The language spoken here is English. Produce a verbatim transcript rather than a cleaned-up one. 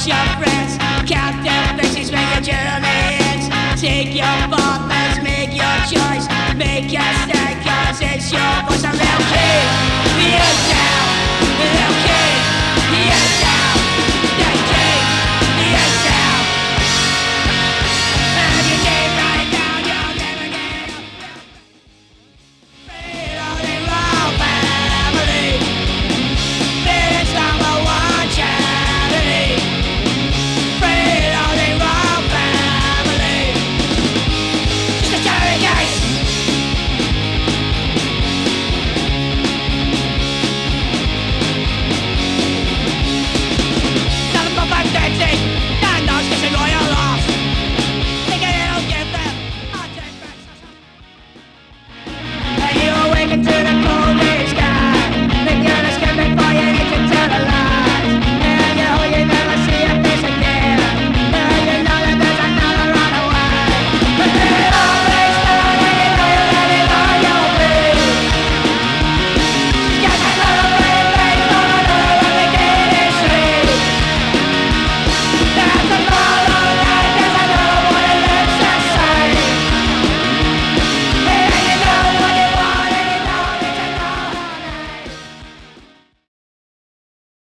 your friends, count their faces when your journey ends. Take your partners, make your choice, make your stand, cause it's your voice. I'm real kid, the